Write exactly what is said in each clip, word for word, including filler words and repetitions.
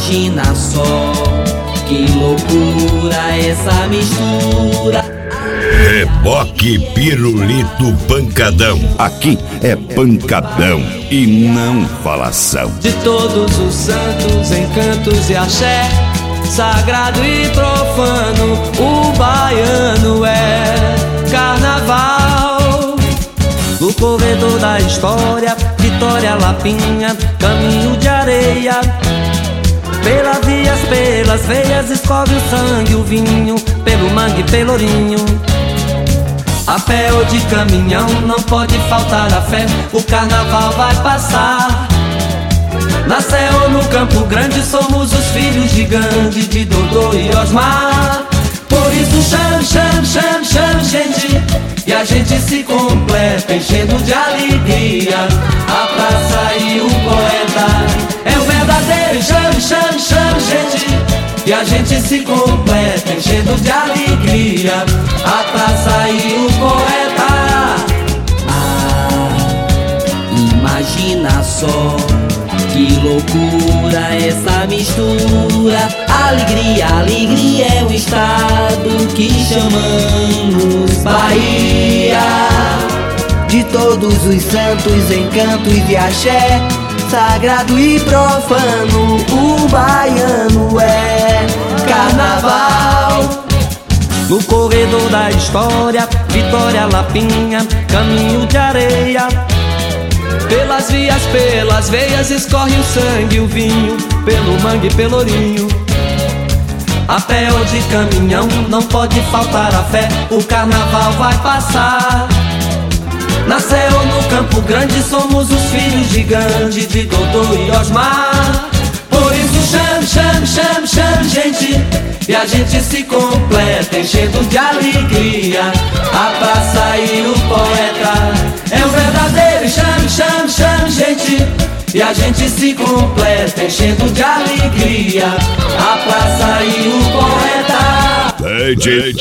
Imagina só, que loucura essa mistura. Reboque Pirulito Pancadão. Aqui é pancadão e não falação. De todos os santos, encantos e axé, sagrado e profano, o baiano é carnaval. No corredor da história, Vitória, Lapinha, caminho de areia. Pelas vias, pelas veias, escorre o sangue, o vinho, pelo mangue, pelourinho. A pé ou de caminhão, não pode faltar a fé, o carnaval vai passar. Na Sé ou no Campo Grande, somos os filhos de Gandhi, de Dodô e Osmar. Por isso chame, chame, chame, chame, gente, e a gente se completa, enchendo de alegria a praça e o poeta. É o verdadeiro chame, chame, chame, gente, e a gente se completa, enchendo de alegria a praça e o poeta. Ah, imagina só, que loucura essa mistura. Alegria, alegria é o estado que chamamos Bahia. De todos os santos, encantos e axé, sagrado e profano, o baiano é carnaval. No corredor da história, Vitória, Lapinha, caminho de areia. Pelas vias, pelas veias, escorre o sangue, o vinho, pelo mangue, pelourinho. A pé ou de caminhão, não pode faltar a fé, o carnaval vai passar. Na Sé ou no Campo Grande, somos os filhos de Gandhi, de Dodô e Osmar. Por isso chame, chame, chame, chame, gente, e a gente se completa, enchendo de alegria a praça e o poeta. É o verdadeiro chame, chame, chame, gente, e a gente se completa, enchendo de alegria a praça e o poeta.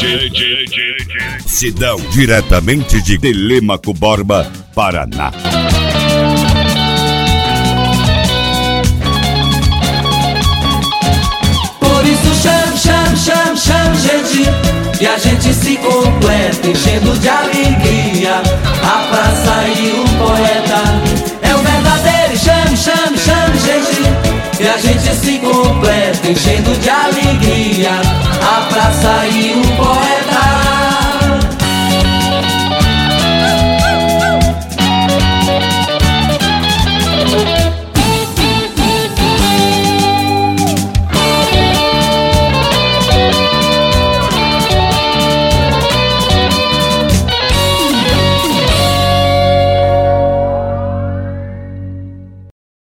Sidão, diretamente de Telêmaco Borba, Paraná. Por isso chame, chame, chame, chame, gente, e a gente se completa, enchendo de alegria a praça e o poeta. É o verdadeiro chame, chame, chame, gente, e a gente se completa, enchendo de alegria a praça e o poeta.